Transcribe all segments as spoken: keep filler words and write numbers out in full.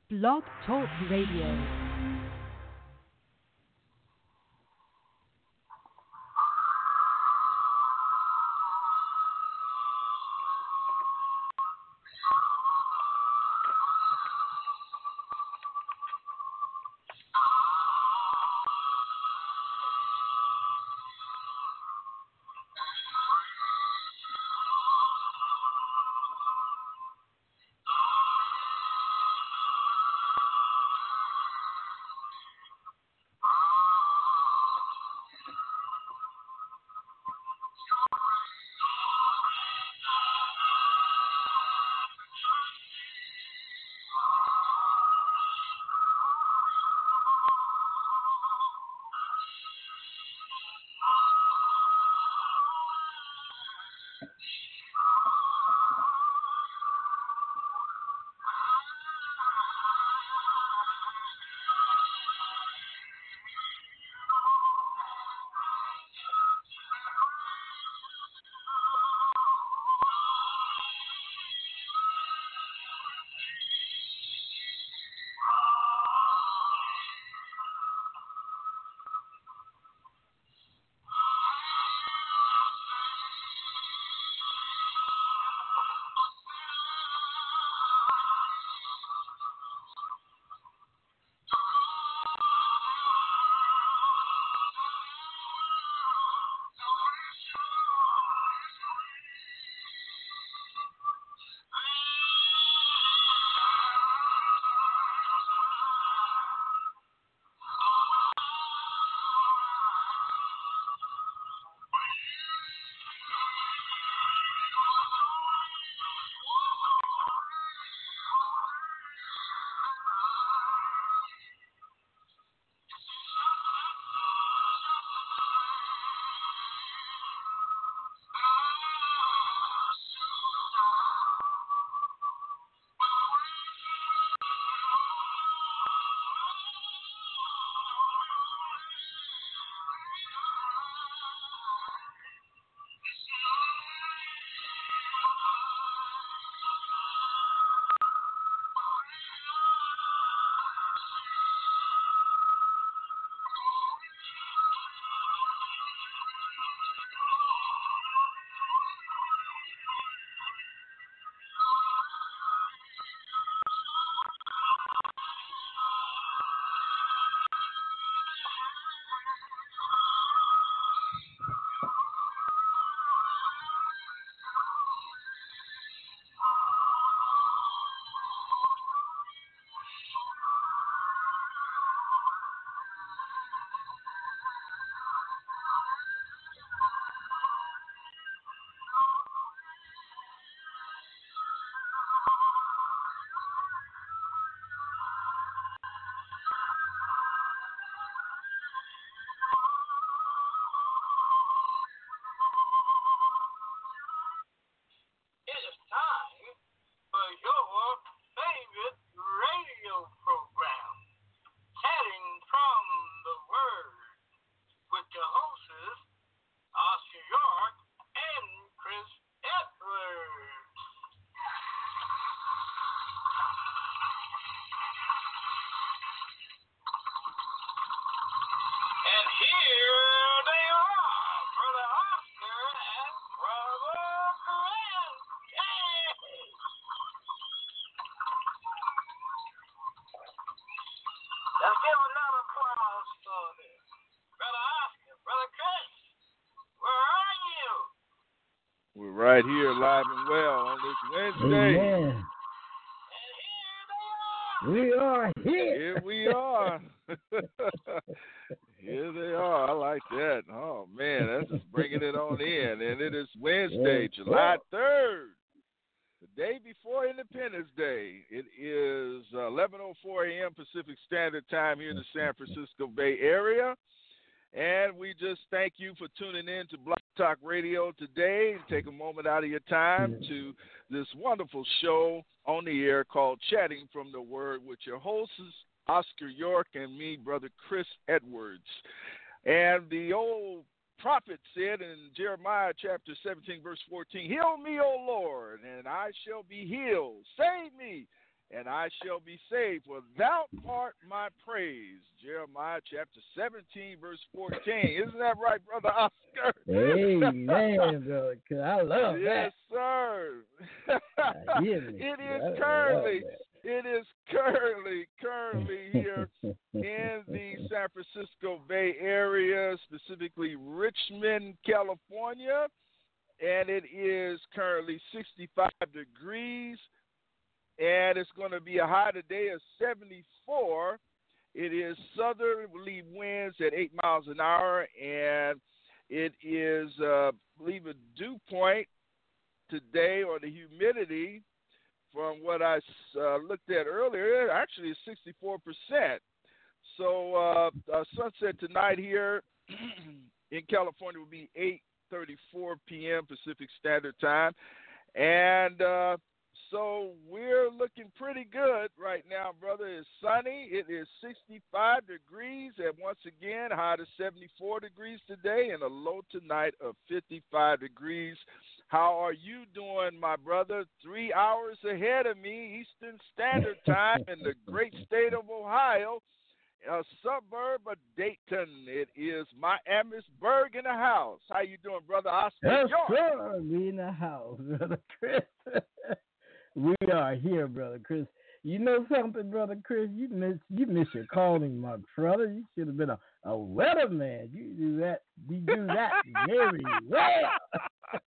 Blog Talk Radio. We're right here live and well on this Wednesday. Amen. We are here. Here we are. Here they are. I like that. Oh, man, that's just bringing it on in. And it is Wednesday, July third, the day before Independence Day. It is eleven oh four a.m. Pacific Standard Time here in the San Francisco Bay Area. And we just thank you for tuning in to Blog Talk Radio today. Take a moment out of your time to this wonderful show on the air called Chatting from the Word with your hosts, Oscar York and me, Brother Chris Edwards. And the old prophet said in Jeremiah chapter seventeen, verse fourteen, "Heal me, O Lord, and I shall be healed. Save me, and I shall be saved. For thou art my praise. Jeremiah chapter seventeen, verse fourteen. Isn't that right, Brother Oscar? Amen, brother. I love yes, that. sir. Uh, it is currently, it is currently, currently here in the San Francisco Bay Area, specifically Richmond, California, and it is currently sixty-five degrees. And it's going to be a high today of seventy-four. It is southerly winds at eight miles an hour, and it is, uh, I believe, a dew point today, or the humidity, from what I uh, looked at earlier, actually is sixty-four percent. So uh, uh, sunset tonight here in California will be eight thirty-four p.m. Pacific Standard Time, and uh, so we're looking pretty good right now, brother. It's sunny. It is sixty-five degrees, and once again, high to seventy-four degrees today, and a low tonight of fifty-five degrees. How are you doing, my brother? Three hours ahead of me, Eastern Standard Time, in the great state of Ohio, a suburb of Dayton. It is Miamisburg in the house. How you doing, brother Oscar? Yes, sir. We in the house, brother Chris. We are here, brother Chris. You know something, brother Chris? You miss you miss your calling, my brother. You should have been a, a weatherman. You do that. You do that very well.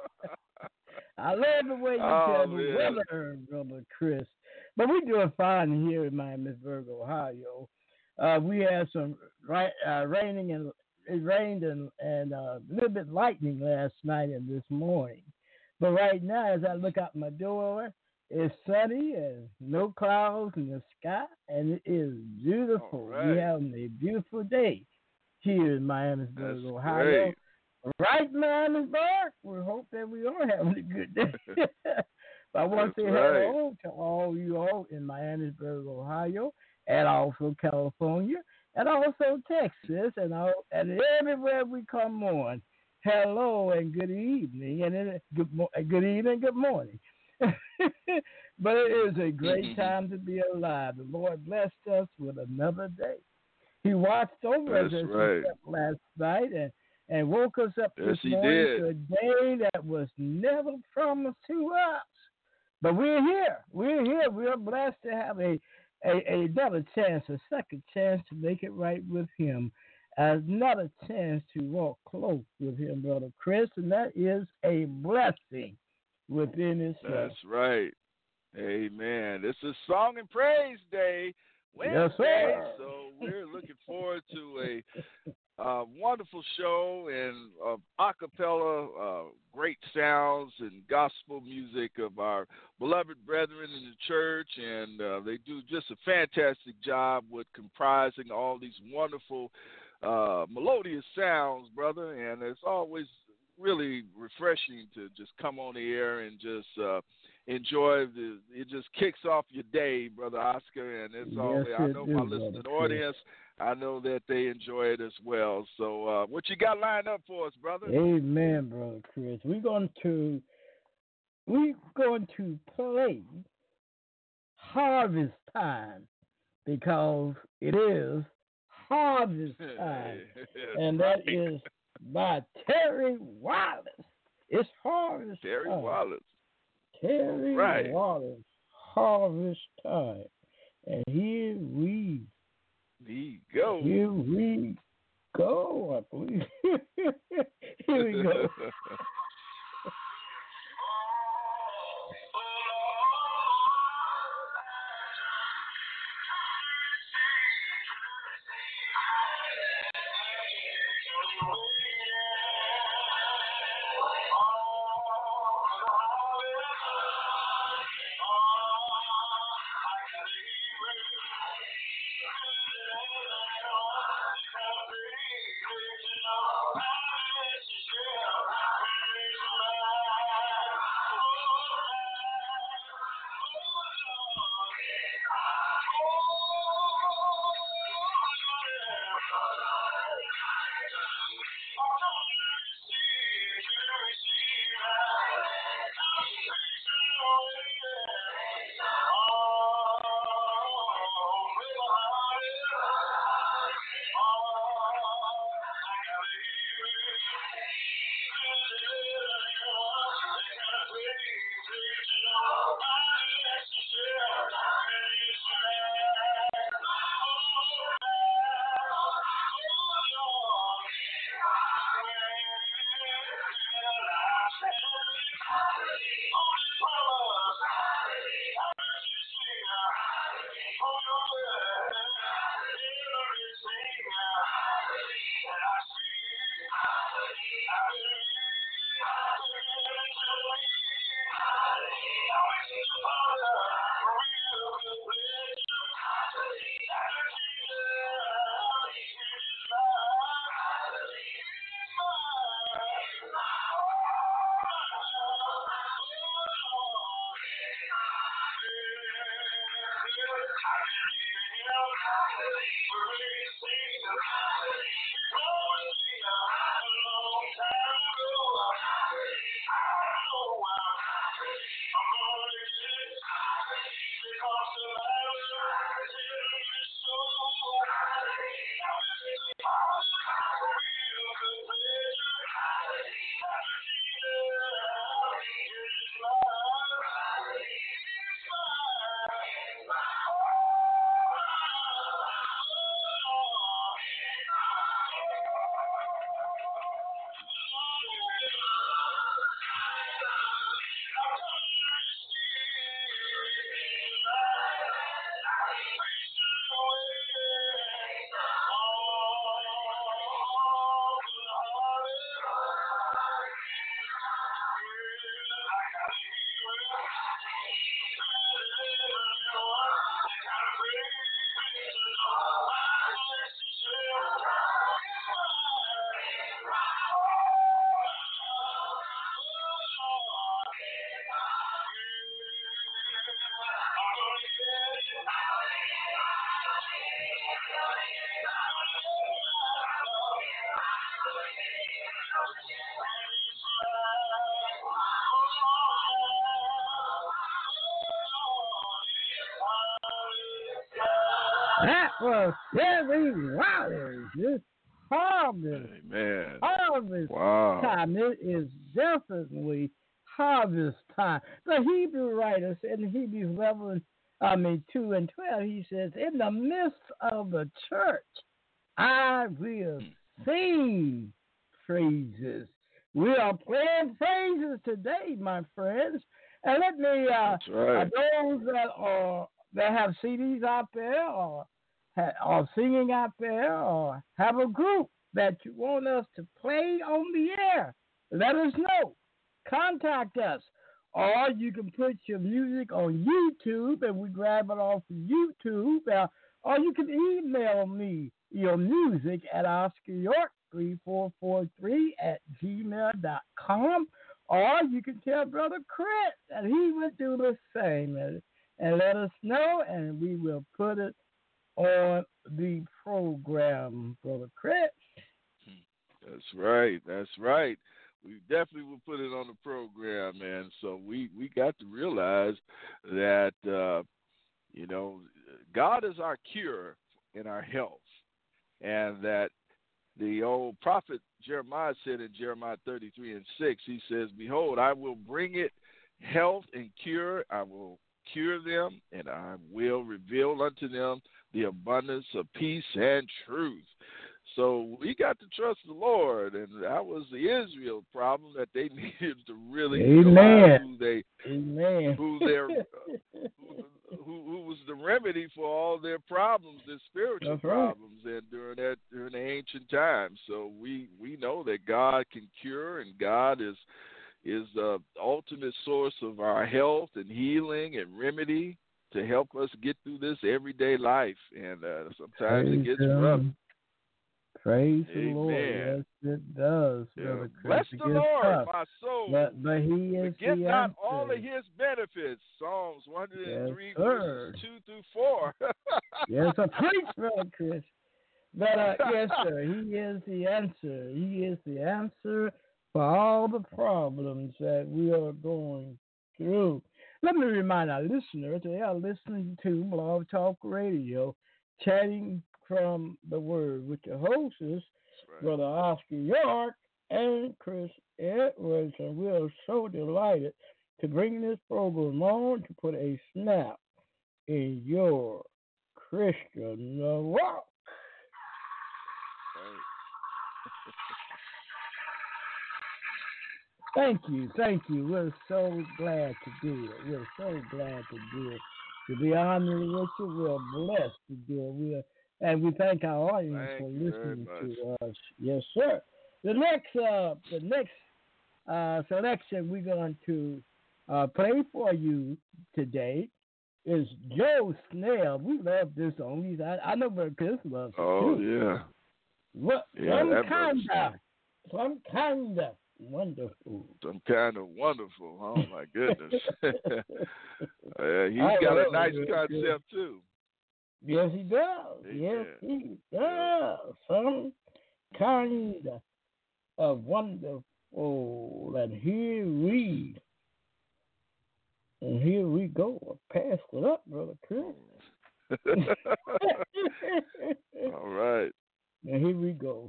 I love the way you oh, tell the weather, brother Chris. But we're doing fine here in Miamisburg, Ohio. Uh, we had some right, uh, raining and it rained and, and uh, a little bit lightning last night and this morning. But right now, as I look out my door, it's sunny and no clouds in the sky, and it is beautiful. Right. We're having a beautiful day here in Miamisburg, That's Ohio. Great. Right, Miamisburg. We hope that we are having a good day. But I want That's to say right. hello to all you all in Miamisburg, Ohio, and also California, and also Texas, and all, and everywhere we come on. Hello and good evening, and then good, mo- good evening, good morning. But it is a great time to be alive. The Lord blessed us with another day. He watched over That's us as right. we slept last night and, and woke us up Yes, this he morning did. to a day that was never promised to us. But we're here. We're here. We're blessed to have a, a, a another chance, a second chance to make it right with Him. Another chance to walk close with Him, Brother Chris, and that is a blessing within itself. That's right. Amen. This is Song and Praise Day, Wednesday, Yes, sir. so we're looking forward to a uh, wonderful show and uh, a cappella, uh, great sounds and gospel music of our beloved brethren in the church, and uh, they do just a fantastic job with comprising all these wonderful uh, melodious sounds, brother, and it's always really refreshing to just come on the air and just uh, enjoy the. It just kicks off your day, brother Oscar, and it's Yes, always. I it know do, my Brother listening Chris. audience. I know that they enjoy it as well. So, uh, what you got lined up for us, brother? Amen, Brother Chris. We're going to we're going to play Harvest Time because it is harvest time, and that is by Terry Wallace. It's harvest Terry time. Wallace. Terry Right. Wallace, harvest time. And here we There you go. here we go, I believe. Here we go. That was Terry Waters. This harvest, Amen. harvest Wow. time. It is definitely harvest time. The Hebrew writer said in Hebrews eleven, I mean two and twelve, he says, in the midst of the church, I will sing praises. We are playing praises today, my friends. And let me, uh, That's right. uh, those that are that have C Ds out there, or ha- are singing out there, or have a group that you want us to play on the air, let us know. Contact us. Or you can put your music on YouTube and we grab it off of YouTube. Uh, or you can email me your music at Oscar York three four four three at gmail dot com. Or you can tell Brother Chris that he would do the same. And, and let us know, and we will put it on the program, Brother Chris. That's right. That's right. We definitely will put it on the program, man. So we, we got to realize that, uh, you know, God is our cure in our health. And that the old prophet Jeremiah said in Jeremiah thirty-three and six, he says, behold, I will bring it health and cure. I will cure them, and I will reveal unto them the abundance of peace and truth. So we got to trust the Lord, and that was the Israel problem, that they needed to really realize who they, Amen. who their, uh, who, who, who was the remedy for all their problems, their spiritual That's right. problems, and during that during the ancient times. So we, we know that God can cure, and God is is the ultimate source of our health and healing and remedy to help us get through this everyday life. And uh, sometimes Praise it gets him. rough. Praise Amen. the Lord. Yes, it does, Yeah. Brother Chris. Bless It the gets Lord, tough. my soul. But, but he is Forget the not answer. all of his benefits. Psalms one hundred three, Yes, sir. verses two through four. Yes, a preach, Brother Chris. But uh, yes, sir, he is the answer. He is the answer for all the problems that we are going through. Let me remind our listeners they are listening to Blog Talk Radio, chatting from the Word with your hosts, Right. Brother Oscar York and Chris Edwards, and we are so delighted to bring this program on to put a snap in your Christian walk. Thank you, thank you. We're so glad to do it. We're so glad to do it. To be honored with you, we're blessed to do it. We're, and we thank our audience Thank for you very listening much. to us. Yes, sir. The next, uh, the next uh, selection we're going to uh, play for you today is Joe Snell. We love this song. I, I know Brother Chris loves it Oh, too. yeah. What, Yeah, some that kind brother's of, some kind of wonderful. some kind of wonderful. Oh, my goodness. uh, he's I got love a nice it. concept, too. Yes, he does. Amen. Yes, he Yeah. does. Some kind of wonderful. And here we, and here we go. Pass it up, Brother Chris. All right. And here we go.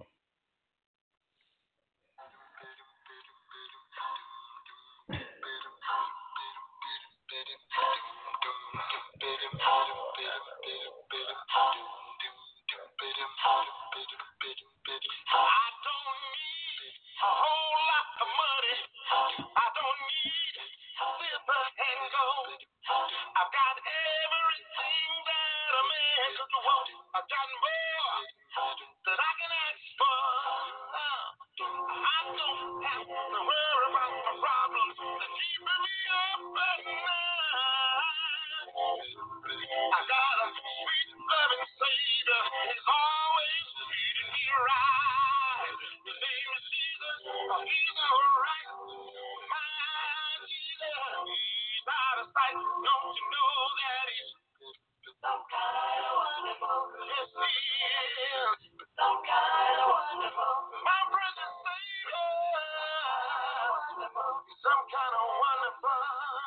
I don't need a whole lot of money. I don't need silver and gold. I've got everything that a man could want. I've got more than I can ask for. I don't have to worry about the problems that keep me up at night. I got a sweet loving Savior. He's always treating me right. His name is Jesus. He's alright. My Jesus. He's out of sight. Don't you know that he's some kind of wonderful? Yes, he is. Some kind of wonderful. My precious Savior. Wonderful. Some kind of wonderful.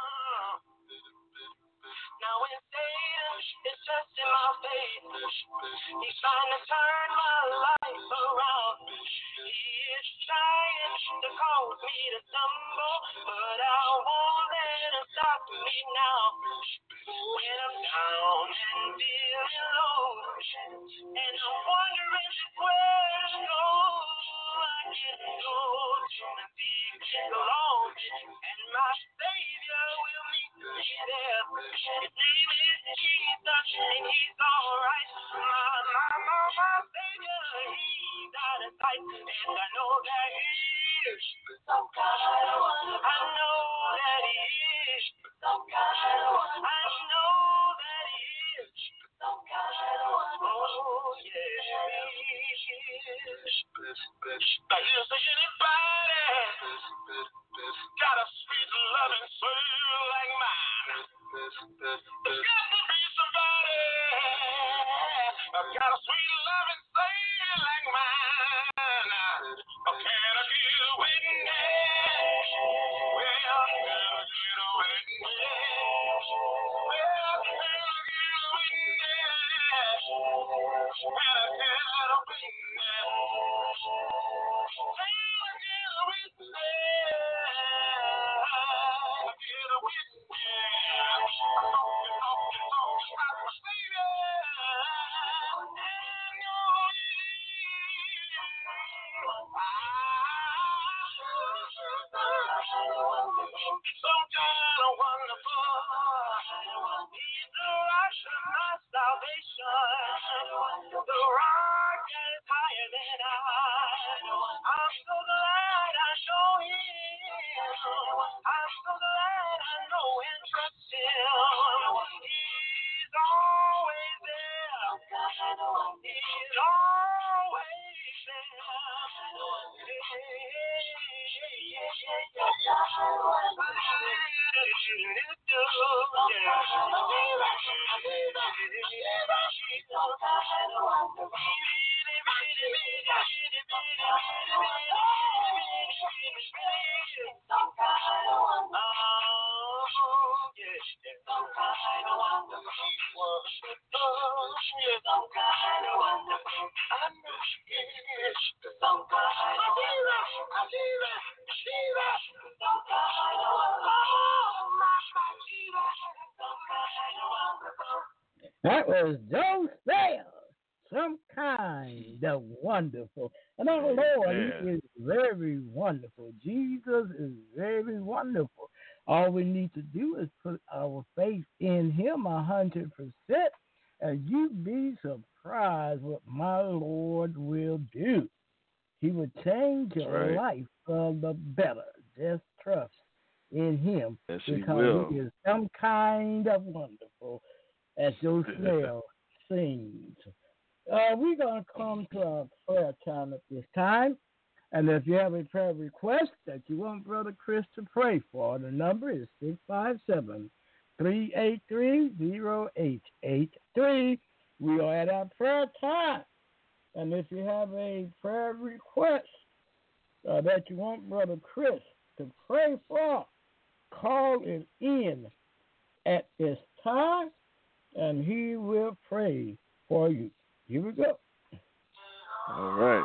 Now when Satan is testing my faith, he's trying to turn my life around. He is trying to cause me to stumble, but I won't let him stop me now. When I'm down and feeling low, and I'm wondering where to go, I can go to the deep alone, and my Savior will meet me there. His name is Jesus, and he's alright. My, my, my, my Savior, he's out of sight, and I know that he is some kind of wonderful. I know that he is some kind of wonderful. I know that he is some kind of wonderful. Oh, yeah. Now, you say anybody got a sweet loving soul like mine? There's got to be somebody got a sweet loving soul like mine. Oh, can I get a witness? Well, can I get a witness? Well, can I get a witness? Can I get a witness? Can I get a witness? Get a witness. Talking, talking, talking about my Savior. I know some kind of wonderful. He's the rush of my salvation. The rock that is higher than I. I'm so glad I know him. I'm so glad I know and trust him. He's always there. He's always That was Joe Sayers. Some kind of wonderful. And our Lord, he is very wonderful. Jesus is very wonderful. All we need to do is put our faith in him a hundred percent, and you'd be surprised what my Lord will do. He will change your right. life for the better. Just trust in him, yes, because he, he is some kind of wonderful, as Joe Snell sings. Uh, we're going to come to our prayer time at this time. And if you have a prayer request that you want Brother Chris to pray for, the number is six five seven, three eight three, zero eight eight three. We are at our prayer time. And if you have a prayer request uh, that you want Brother Chris to pray for, call it in at this time, and he will pray for you. Here we go. All right.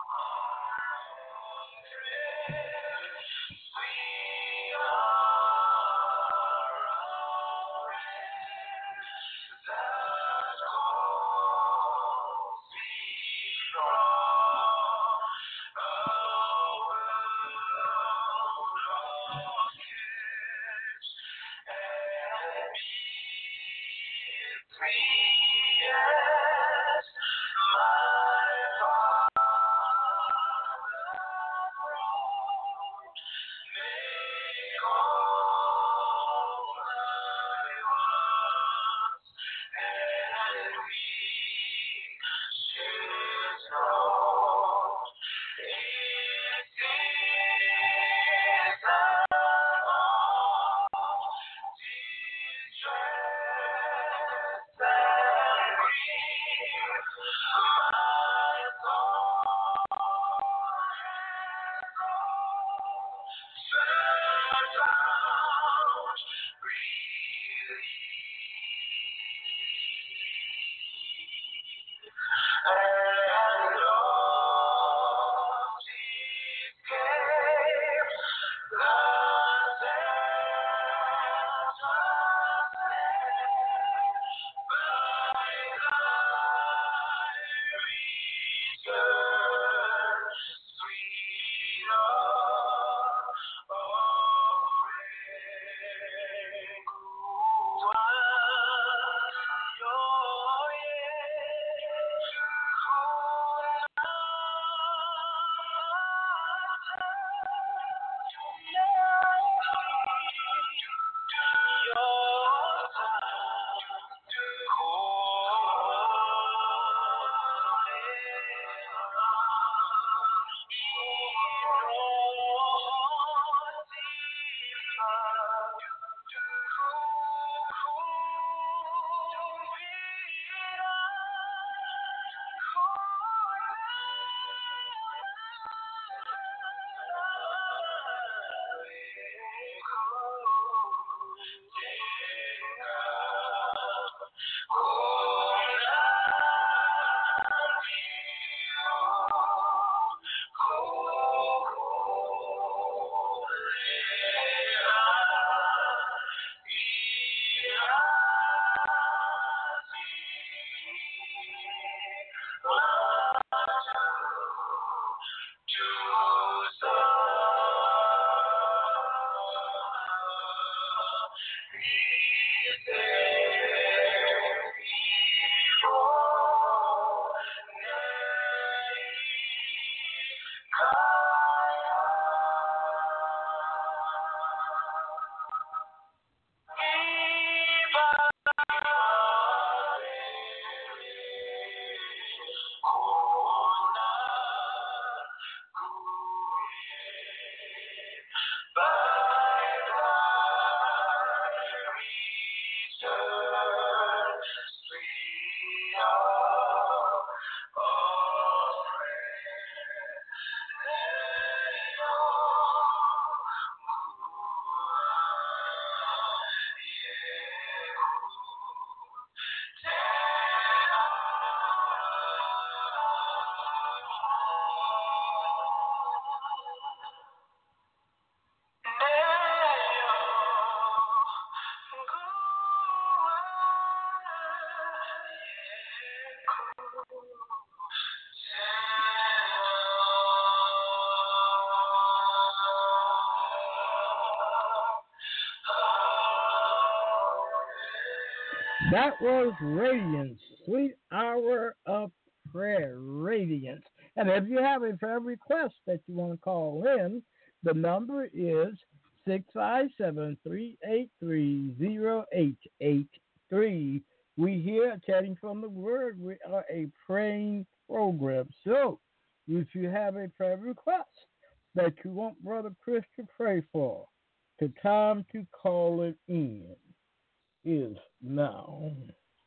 That was Radiance, Sweet Hour of Prayer, Radiance. And if you have a prayer request that you want to call in, the number is six five seven, three eight three, zero eight eight three. We here chatting from the Word. We are a praying program. So if you have a prayer request that you want Brother Chris to pray for, the time to call it in is now.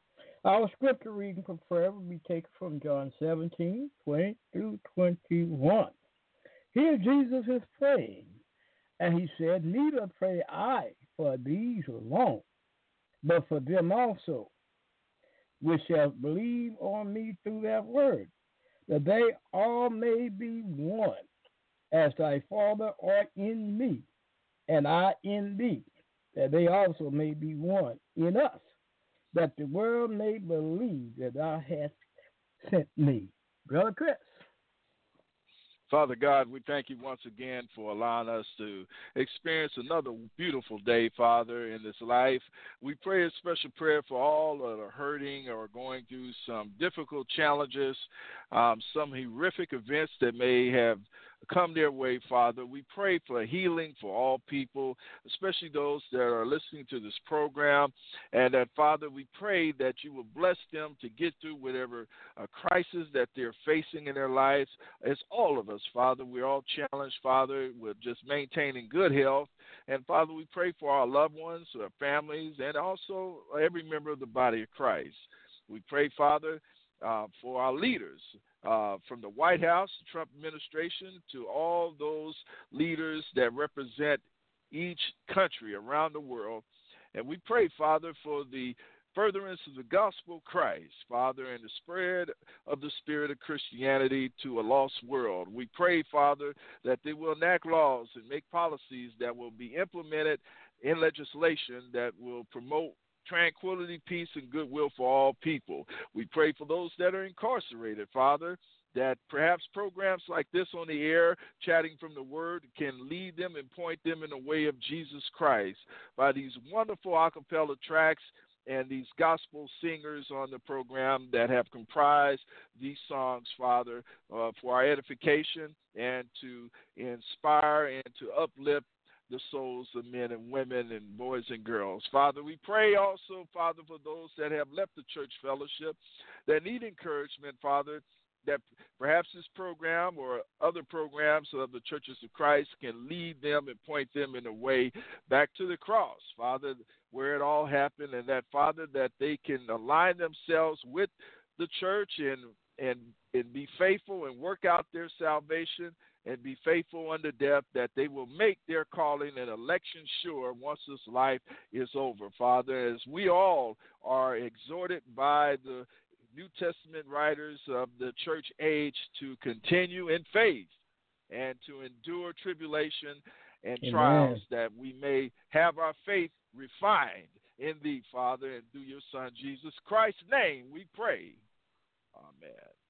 Our scripture reading for prayer will be taken from John seventeen, twenty through twenty-one. Here Jesus is praying, and he said, neither pray I for these alone, but for them also, which shall believe on me through their word, that they all may be one, as thy Father art in me, and I in thee, that they also may be one in us, that the world may believe that thou hast sent me. Brother Chris. Father God, we thank you once again for allowing us to experience another beautiful day, Father, in this life. We pray a special prayer for all that are hurting or going through some difficult challenges, um, some horrific events that may have come their way, Father. We pray for healing for all people, especially those that are listening to this program, and that, Father, we pray that you will bless them to get through whatever uh, crisis that they're facing in their lives. As all of us, Father, we're all challenged, Father, with just maintaining good health. And, Father, we pray for our loved ones, our families, and also every member of the body of Christ. We pray, Father, uh, for our leaders, uh, from the White House, the Trump administration, to all those leaders that represent each country around the world. And we pray, Father, for the furtherance of the gospel of Christ, Father, and the spread of the spirit of Christianity to a lost world. We pray, Father, that they will enact laws and make policies that will be implemented in legislation that will promote tranquility, peace, and goodwill for all people. We pray for those that are incarcerated, Father, that perhaps programs like this on the air, Chatting from the Word, can lead them and point them in the way of Jesus Christ by these wonderful a cappella tracks and these gospel singers on the program that have comprised these songs, Father, uh, for our edification and to inspire and to uplift the souls of men and women and boys and girls. Father, we pray also, Father, for those that have left the church fellowship that need encouragement, Father, that perhaps this program or other programs of the Churches of Christ can lead them and point them in a way back to the cross, Father, where it all happened, and that, Father, that they can align themselves with the church and and and be faithful and work out their salvation and be faithful unto death, that they will make their calling and election sure once this life is over, Father, as we all are exhorted by the New Testament writers of the church age to continue in faith and to endure tribulation and Amen. trials, that we may have our faith refined in thee, Father, and through your Son, Jesus Christ's name, we pray. Amen.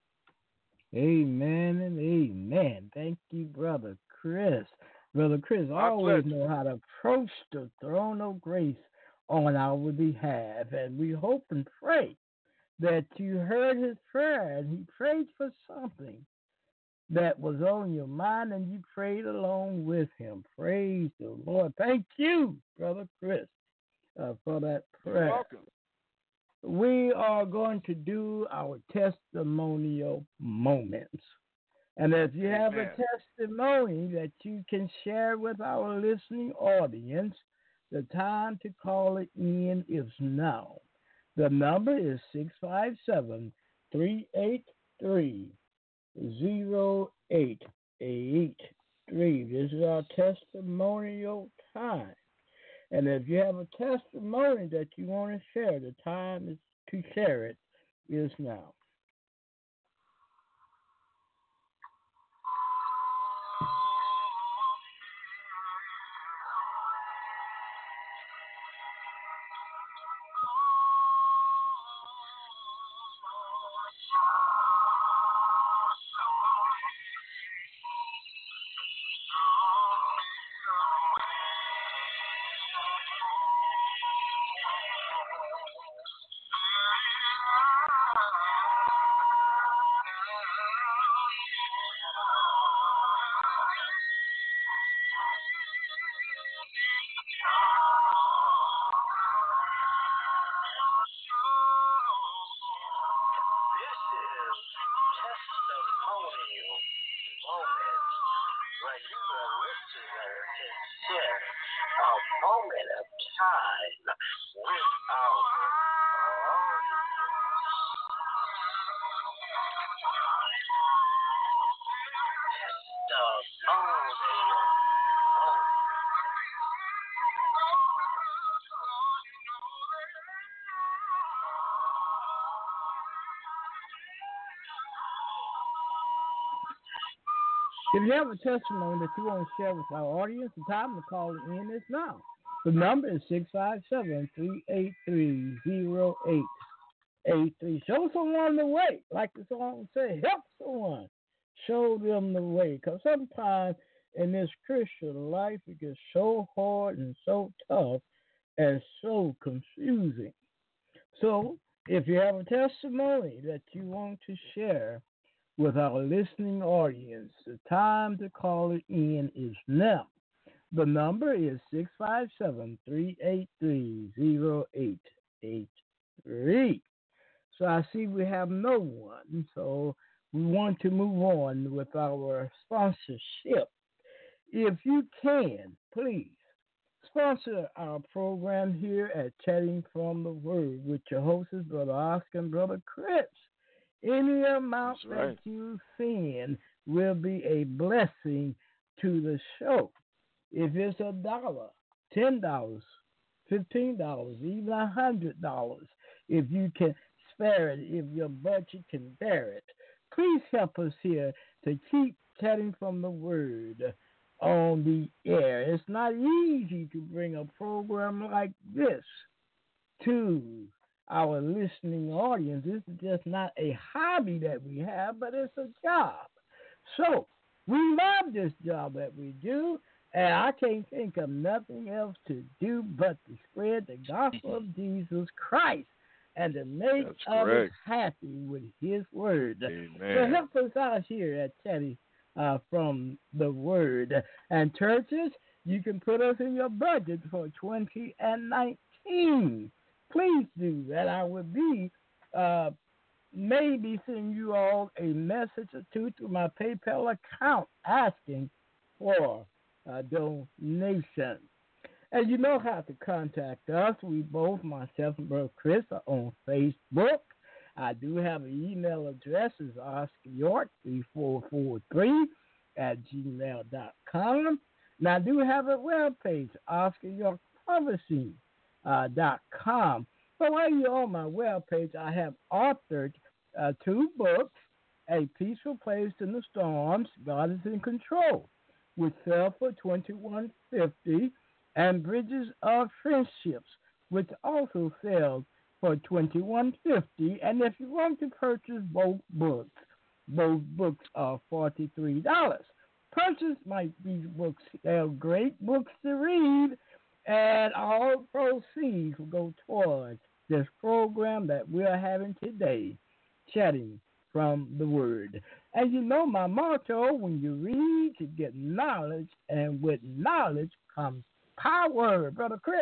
Amen and amen. Thank you, Brother Chris. Brother Chris My always pleasure. know how to approach the throne of grace on our behalf, and we hope and pray that you heard his prayer and he prayed for something that was on your mind and you prayed along with him. Praise the Lord. Thank you, Brother Chris, uh, for that prayer. You're welcome. We are going to do our testimonial moments. And if you have a Amen. testimony that you can share with our listening audience, the time to call it in is now. The number is six five seven, three eight three, zero eight eight three. This is our testimonial time. And if you have a testimony that you want to share, the time is to share it is now. This is testimonial moments where you, the listener, can share a moment of time with our own If you have a testimony that you want to share with our audience, the time to call in is now. The number is six five seven, three eight three, zero eight eight three. Show someone the way. Like the song says, help someone. Show them the way. Because sometimes in this Christian life, it gets so hard and so tough and so confusing. So if you have a testimony that you want to share with our listening audience, the time to call it in is now. The number is six five seven, three eight three, zero eight eight three. So I see we have no one, so we want to move on with our sponsorship. If you can, please sponsor our program here at Chatting from the Word with your hosts, Brother Oscar and Brother Chris. Any amount right. that you send will be a blessing to the show. If it's a dollar, ten dollars, fifteen dollars, even a hundred dollars, if you can spare it, if your budget can bear it, please help us here to keep Chatting from the Word on the air. It's not easy to bring a program like this to our listening audience. This is just not a hobby that we have, but it's a job. So we love this job that we do, and I can't think of nothing else to do but to spread the gospel of Jesus Christ and to make That's others correct. happy with his word. Amen. So help us out here at Chatty uh, from the Word. And churches, you can put us in your budget for twenty nineteen. Please do that. I would be uh, maybe sending you all a message or two through my PayPal account asking for a donation. And you know how to contact us. We both, myself and Brother Chris, are on Facebook. I do have an email address. It's Oscar York three four four three at gmail dot com. And I do have a webpage, Oscar York Publishing. Uh, dot com. So while you're on my webpage, I have authored uh, two books, A Peaceful Place in the Storms, God is in Control, which sell for twenty-one fifty, and Bridges of Friendships, which also sells for twenty-one fifty. And if you want to purchase both books, both books are forty-three dollars. Purchase my these books. They're great books to read. And all proceeds will go towards this program that we are having today, Chatting from the Word. And you know my motto, when you read, you get knowledge, and with knowledge comes power. Brother Chris.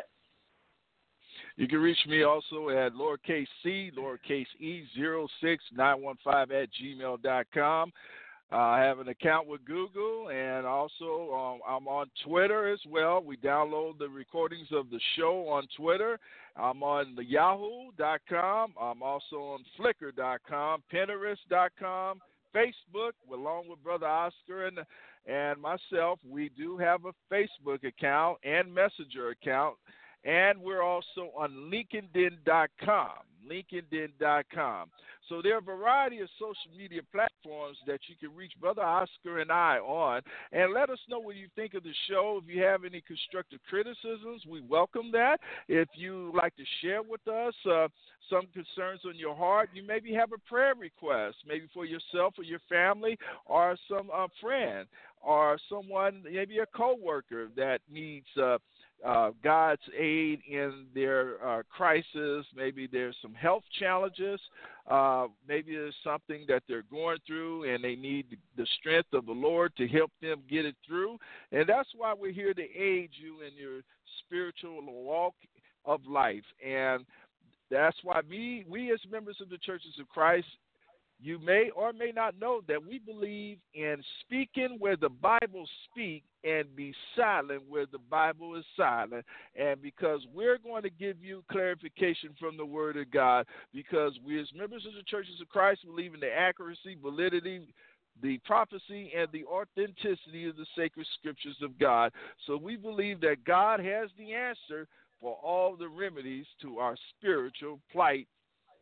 You can reach me also at lowercase c, lowercase e, zero six nine one five at gmail dot com. Uh, I have an account with Google, and also um, I'm on Twitter as well. We download the recordings of the show on Twitter. I'm on the yahoo dot com. I'm also on flickr dot com, pinterest dot com, Facebook, along with Brother Oscar and, and myself. We do have a Facebook account and Messenger account, and we're also on linkedin dot com. linkedin dot com. So there are a variety of social media platforms that you can reach Brother Oscar and I on, and let us know what you think of the show. If you have any constructive criticisms, we welcome that. If you like to share with us uh, some concerns on your heart, you maybe have a prayer request, maybe for yourself or your family or some uh, friend or someone, maybe a coworker that needs uh, Uh, God's aid in their uh, crisis. Maybe there's some health challenges. Uh, maybe there's something that they're going through and they need the strength of the Lord to help them get it through. And that's why we're here to aid you in your spiritual walk of life. And that's why we, we as members of the Churches of Christ, you may or may not know that we believe in speaking where the Bible speaks and be silent where the Bible is silent. And because we're going to give you clarification from the Word of God, because we as members of the Churches of Christ believe in the accuracy, validity, the prophecy, and the authenticity of the sacred scriptures of God. So we believe that God has the answer for all the remedies to our spiritual plight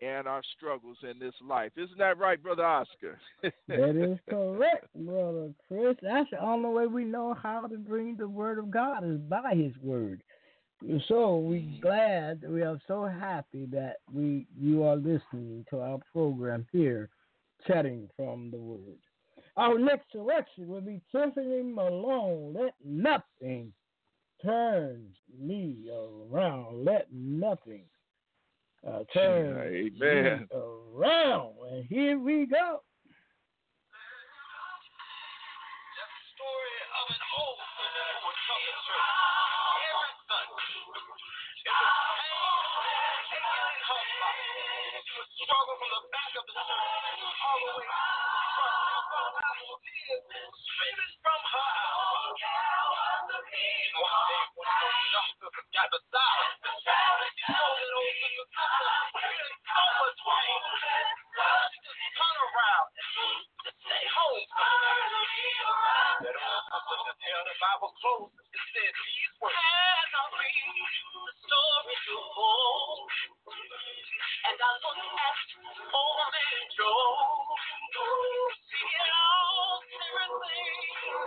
and our struggles in this life. Isn't that right, Brother Oscar? That is correct, Brother Chris. That's the only way we know how to bring the word of God is by his word. So we're glad, we are so happy that we you are listening to our program here, Chatting from the Word. Our next selection will be Tiffany Malone, Let Nothing Turn Me Around. Let nothing uh, turn Amen. me around. And here we go. That's the story of an old woman who would come to church every Sunday. It was pain in her life. She would struggle from the back of the church all the way to the front. Tears streaming from her eyes. One day when the young sister got beside her, she told that old sister, "Sister, you're in so much pain. She just turn around and just stay home." That old sister just held the Bible close and said these words. As I read the story you hold, and I look at old man Joe, see it all, everything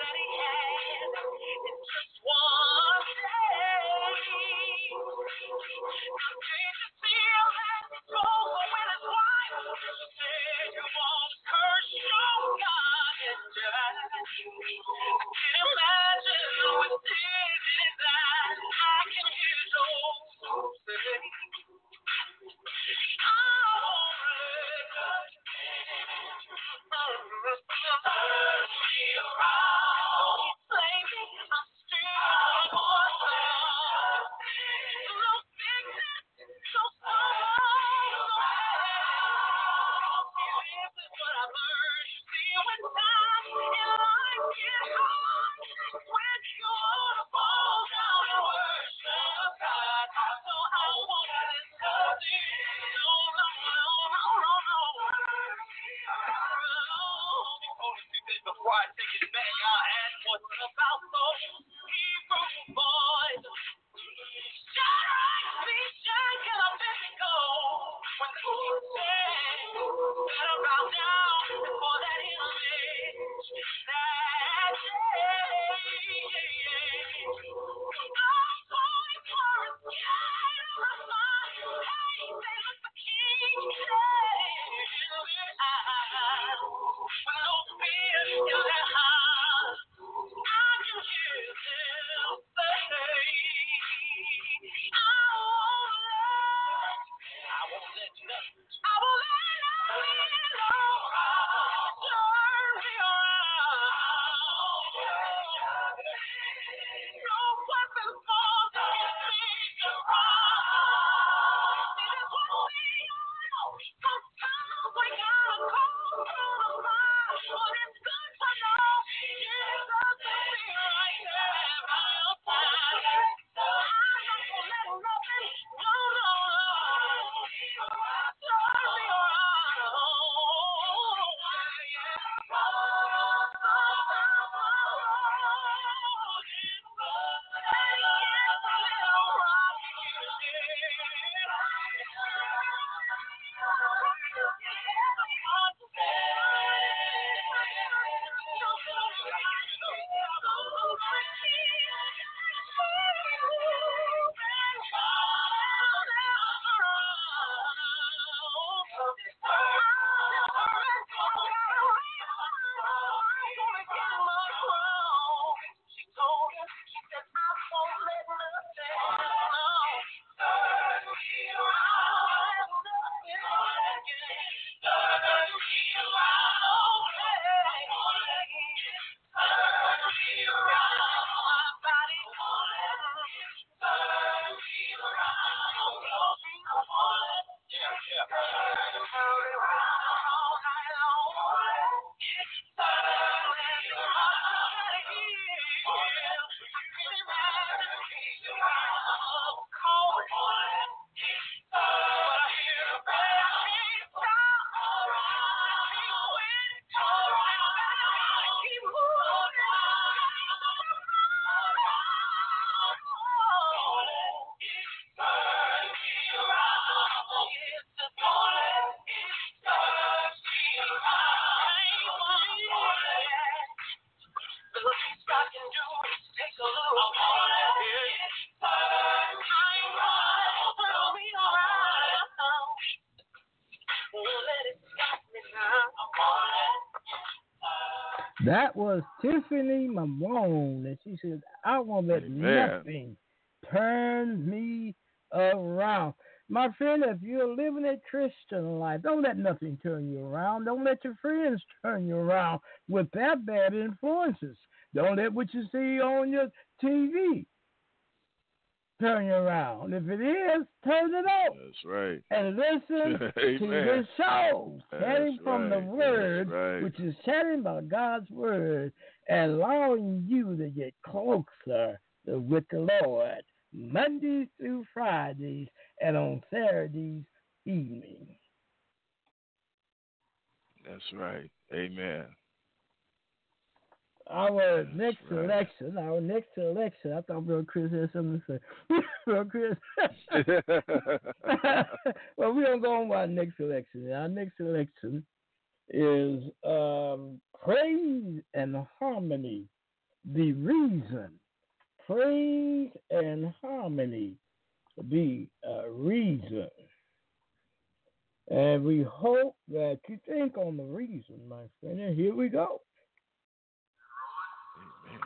That was Tiffany Mamone, and she said, I won't let Amen. nothing turn me around. My friend, if you're living a Christian life, don't let nothing turn you around. Don't let your friends turn you around with their bad influences. Don't let what you see on your T V turn you around. If it is, turn it off. That's right. And listen to this show, chatting from right. the Word, right. which is chatting by God's Word, and allowing you to get closer with the Lord, Mondays through Fridays, and on Saturdays evening. That's right. Amen. Our That's next right. election, our next election, I thought Brother Chris had something to say. Brother Chris. Well, we don't go on with our next election. Our next election is um, praise and harmony, the reason. Praise and harmony, the uh, reason. And we hope that you think on the reason, my friend. And here we go. Amen.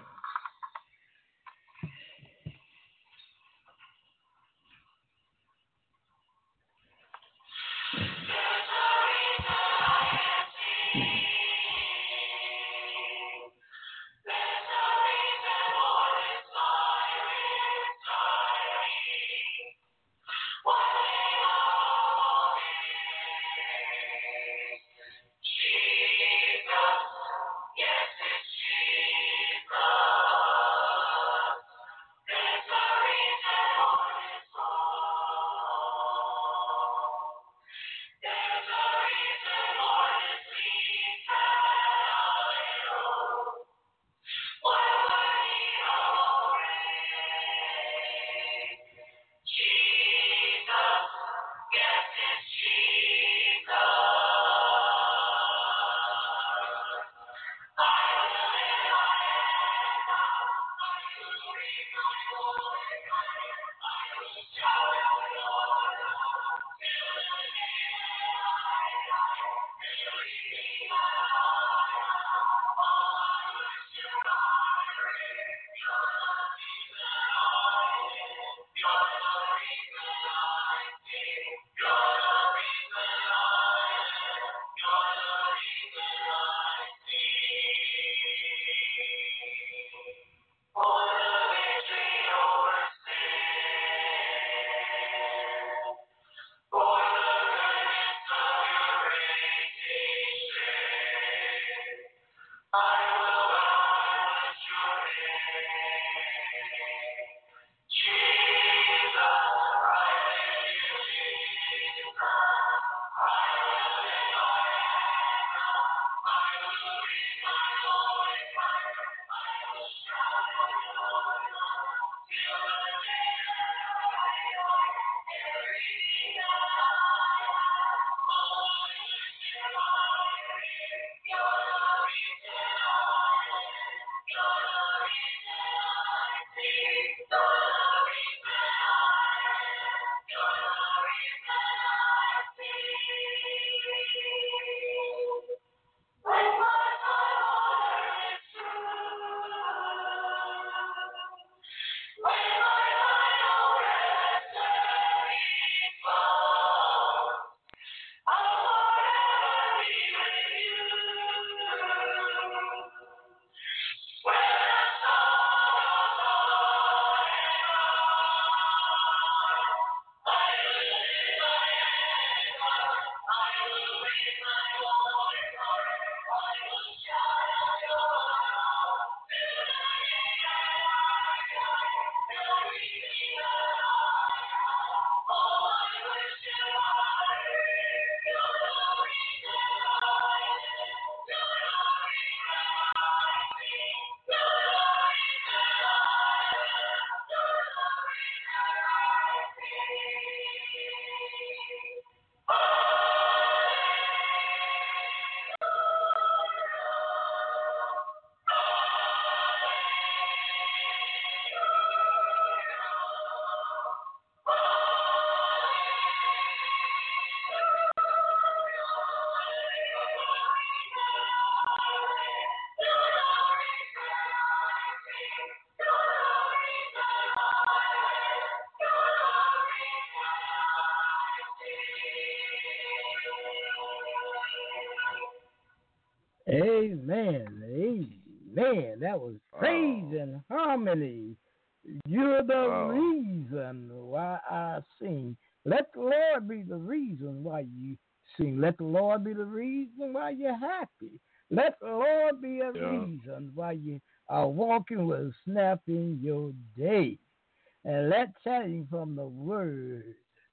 Amen. Amen. That was praise Oh, and harmony. You're the oh, reason why I sing. Let the Lord be the reason why you sing. Let the Lord be the reason why you're happy. Let the Lord be a yeah. reason why you are walking with a snap in your day. And let chatting from the word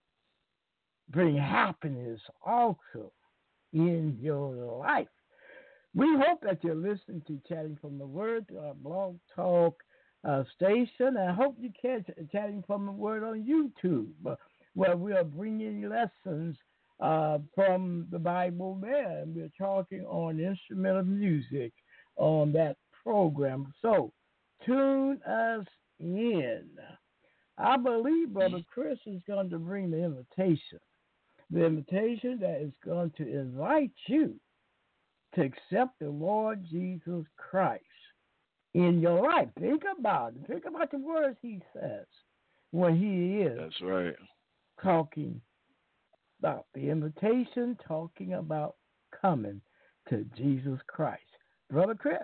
bring happiness also in your life. We hope that you're listening to Chatting from the Word, our blog talk uh, station. I hope you catch Chatting from the Word on YouTube, uh, where we are bringing lessons uh, from the Bible there, and we're talking on instrumental music on that program. So tune us in. I believe Brother Chris is going to bring the invitation, the invitation that is going to invite you to accept the Lord Jesus Christ in your life. Think about it. Think about the words he says when he is That's right. talking about the invitation, talking about coming to Jesus Christ. Brother Chris.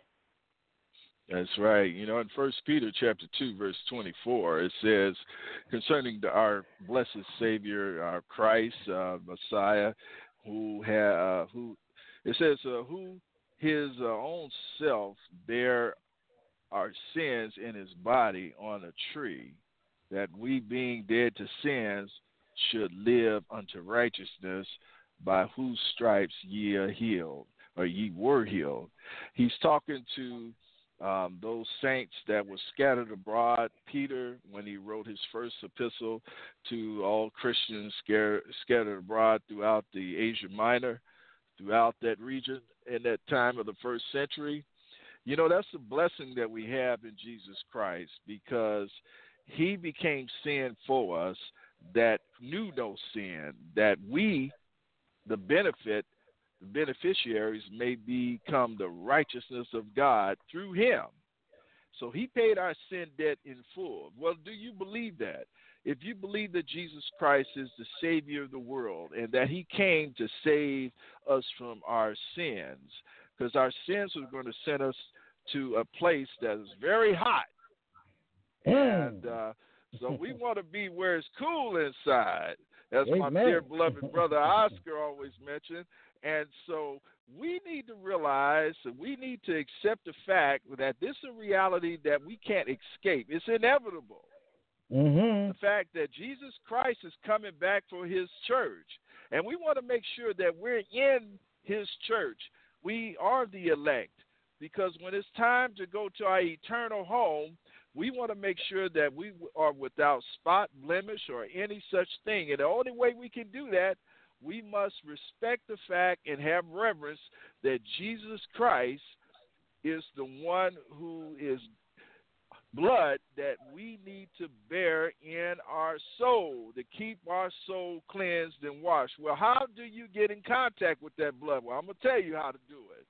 That's right. You know, in First Peter chapter two, verse twenty-four, it says concerning the, our blessed Savior, our Christ, uh, Messiah, who had uh, who it says uh, who his uh, own self bare our sins in his body on a tree, that we being dead to sins should live unto righteousness, by whose stripes ye are healed, or ye were healed. He's talking to um, those saints that were scattered abroad. Peter, when he wrote his first epistle to all Christians scattered, scattered abroad throughout the Asia Minor, throughout that region in that time of the first century. You know, that's the blessing that we have in Jesus Christ, because he became sin for us that knew no sin, that we, the benefit, the beneficiaries, may become the righteousness of God through him. So he paid our sin debt in full. Well, do you believe that? If you believe that Jesus Christ is the Savior of the world and that he came to save us from our sins, because our sins are going to send us to a place that is very hot. Mm. And uh, so we want to be where it's cool inside, as my Amen. dear beloved brother Oscar always mentioned. And so we need to realize, we need to accept the fact that this is a reality that we can't escape. It's inevitable. Mm-hmm. The fact that Jesus Christ is coming back for his church. And we want to make sure that we're in his church. We are the elect, because when it's time to go to our eternal home, we want to make sure that we are without spot, blemish, or any such thing. And the only way we can do that, we must respect the fact and have reverence that Jesus Christ is the one who is blood that we need to bear in our soul to keep our soul cleansed and washed. Well, how do you get in contact with that blood? Well, I'm going to tell you how to do it.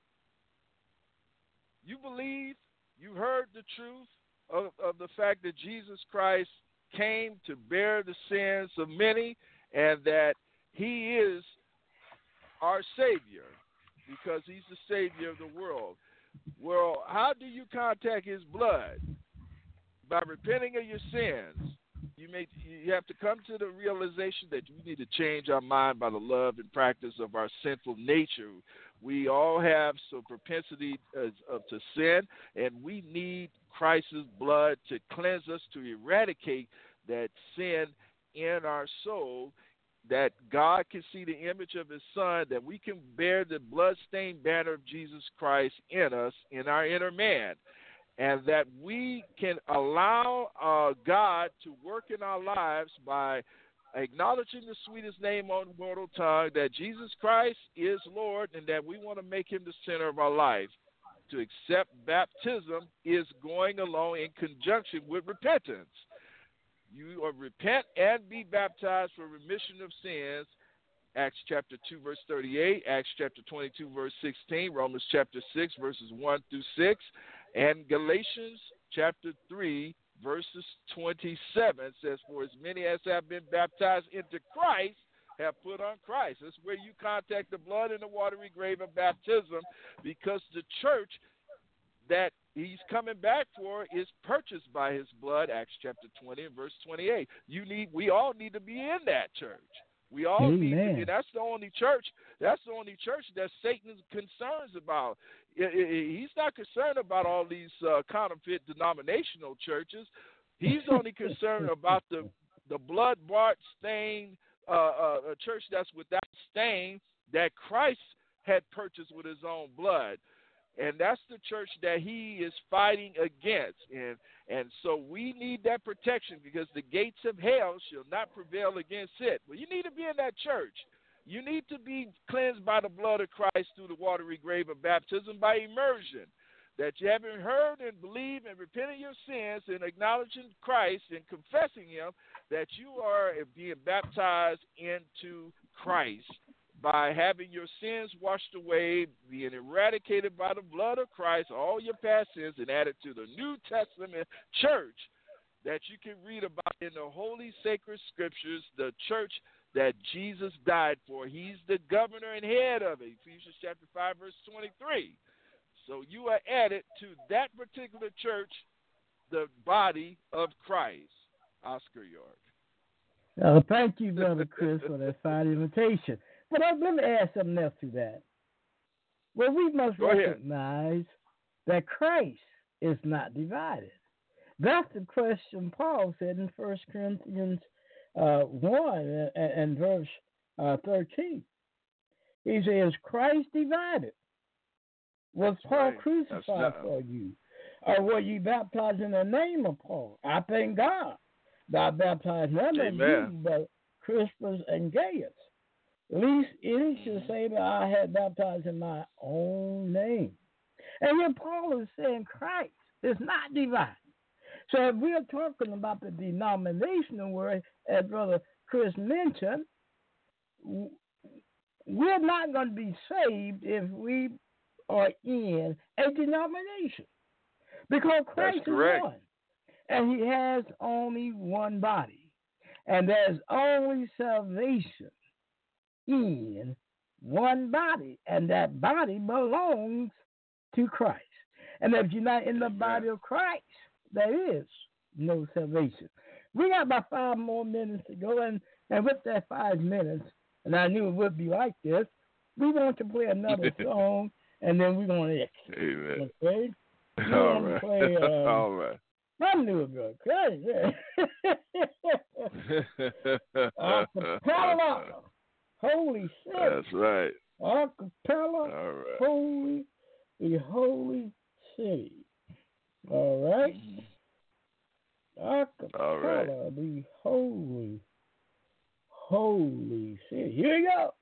You believe, you heard the truth of, of the fact that Jesus Christ came to bear the sins of many, and that he is our Savior, because he's the Savior of the world. Well, how do you contact his blood? By repenting of your sins. You may you have to come to the realization that we need to change our mind by the love and practice of our sinful nature. We all have some propensity of, of to sin, and we need Christ's blood to cleanse us, to eradicate that sin in our soul, that God can see the image of his Son, that we can bear the bloodstained banner of Jesus Christ in us, in our inner man, and that we can allow uh, God to work in our lives by acknowledging the sweetest name on mortal tongue, that Jesus Christ is Lord, and that we want to make him the center of our life. To accept baptism is going along in conjunction with repentance. You are repent and be baptized for remission of sins. Acts chapter two, verse thirty-eight, Acts chapter twenty-two, verse sixteen, Romans chapter six, verses one through six, and Galatians chapter three, verses twenty-seven says, for as many as have been baptized into Christ have put on Christ. That's where you contact the blood in the watery grave of baptism, because the church that he's coming back for is purchased by his blood. Acts chapter twenty and verse twenty-eight. You need, we all need to be in that church. We all Amen. need to be. That's the only church. That's the only church that Satan is concerned about. I- I- He's not concerned about all these uh, counterfeit denominational churches. He's only concerned about the the blood-bought, stained uh, uh, a church that's without stain that Christ had purchased with his own blood. And that's the church that he is fighting against. And and so we need that protection, because the gates of hell shall not prevail against it. Well, you need to be in that church. You need to be cleansed by the blood of Christ through the watery grave of baptism by immersion. That you haven't heard and believed and repented your sins and acknowledging Christ and confessing him, that you are being baptized into Christ by having your sins washed away, being eradicated by the blood of Christ, all your past sins, and added to the New Testament church that you can read about in the holy sacred scriptures, the church that Jesus died for. He's the governor and head of it, Ephesians chapter five, verse twenty-three. So you are added to that particular church, the body of Christ. Oscar York. Uh, thank you, Brother Chris, for that fine invitation. But uh, let me add something else to that. Well, we must Go ahead. recognize that Christ is not divided. That's the question Paul said in First Corinthians uh, one and, and verse uh, thirteen. He says, Christ divided. Was That's Paul right. crucified That's not- for you? Or were you baptized in the name of Paul? I thank God that I baptized none of you Amen. but Crispus and Gaius. At least it should say that I had baptized in my own name. And here Paul is saying Christ is not divided. So if we're talking about the denominational word, as Brother Chris mentioned, w- we're not going to be saved if we are in a denomination. Because Christ That's is correct. one. And he has only one body. And there's only salvation in one body. And that body belongs to Christ. And if you're not in the Amen. body of Christ, there is no salvation. We got about five more minutes to go. And, and with that five minutes, and I knew it would be like this, we want to play another song, and then we're going to exit. Amen. Okay? We All want to right. play, um, All right. I knew it was crazy. Acapella, Holy City. That's right. Acapella, All right. Holy, the Holy City. All right. Acapella, All right. the Holy, Holy City. Here we go.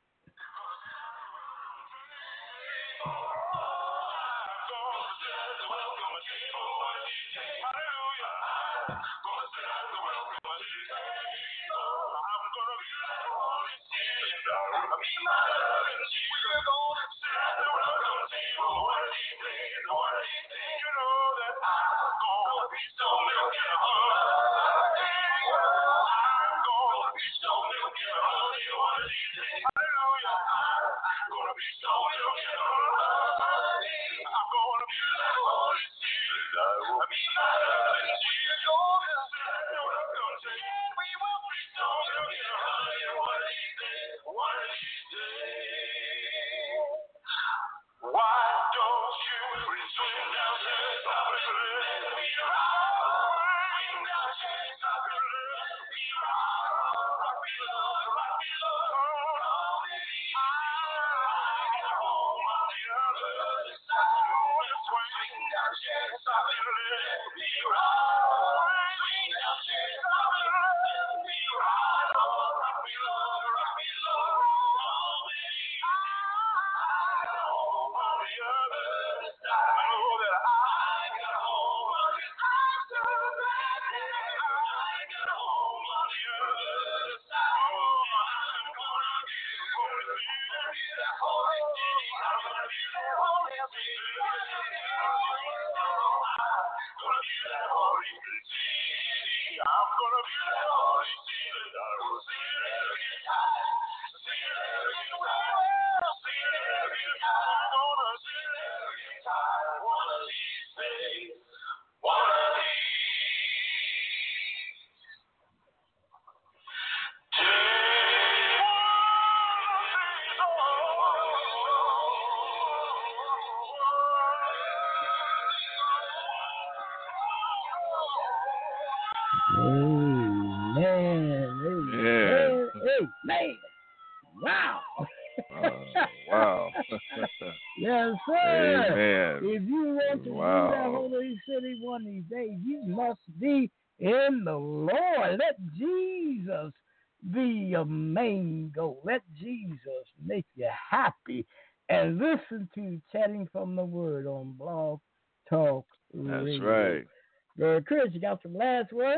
Amen. Amen. Amen. Wow. Uh, wow. Yes, sir. Amen. If you want to Wow. be that Holy City one of these days, you must be in the Lord. Let Jesus be your main goal. Let Jesus make you happy. And listen to Chatting from the Word on Blog Talk Radio. That's right. Brother Chris, you got some last words?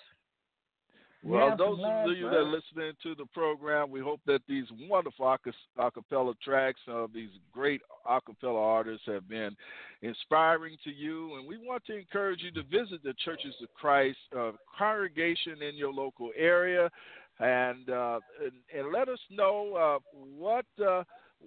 You Well, have some those last of you that are words? listening to the program, we hope that these wonderful aca- acapella tracks of these great acapella artists have been inspiring to you. And we want to encourage you to visit the Churches of Christ uh, congregation in your local area, and uh, and, and let us know uh, what uh,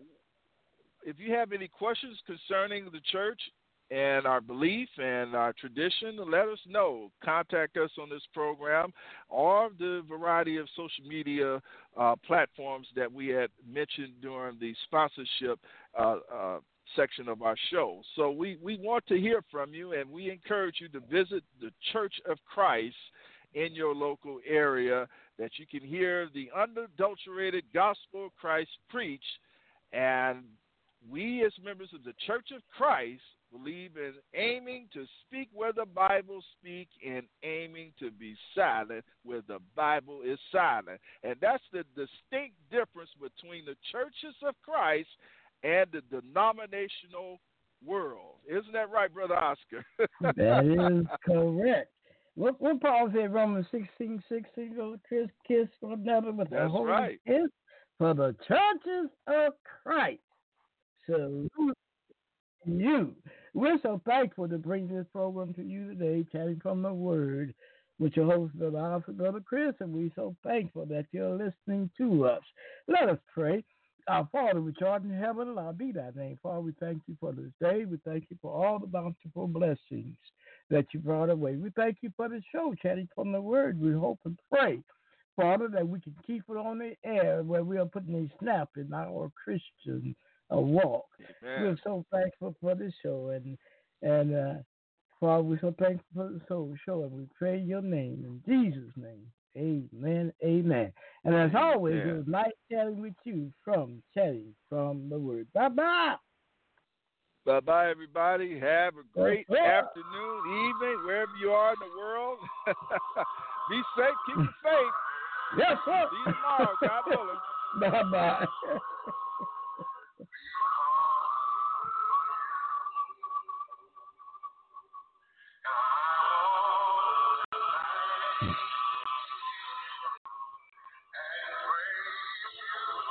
if you have any questions concerning the church and our belief and our tradition, let us know. Contact us on this program or the variety of social media uh, platforms that we had mentioned during the sponsorship uh, uh, section of our show. So we, we want to hear from you, and we encourage you to visit the Church of Christ in your local area, that you can hear the unadulterated gospel of Christ preached. And we, as members of the Church of Christ, believe in aiming to speak where the Bible speaks and aiming to be silent where the Bible is silent. And that's the distinct difference between the Churches of Christ and the denominational world. Isn't that right, Brother Oscar? That is correct. What, what Paul said, Romans sixteen sixteen, go kiss, kiss one another with That's a holy right. kiss for the Churches of Christ. Salute you. We're so thankful to bring this program to you today, Chatting from the Word, with your host, Brother Alfred, Brother Chris, and we're so thankful that you're listening to us. Let us pray. Our Father, which art in heaven, hallowed be thy name. Father, we thank you for this day. We thank you for all the bountiful blessings that you brought away. We thank you for the show, Chatting from the Word. We hope and pray, Father, that we can keep it on the air where we are putting a snap in our Christian uh, walk. Amen. We're so thankful for this show, and and uh, Father, we're so thankful for the show, show, and we pray your name in Jesus' name. Amen, amen. And as always, Amen. it was nice chatting with you from Chatting from the Word. Bye-bye. Bye-bye, everybody. Have a great Yes, sir. afternoon, evening, wherever you are in the world. Be safe. Keep the faith. Yes, sir. See you tomorrow. God willing. Bye-bye. Oh,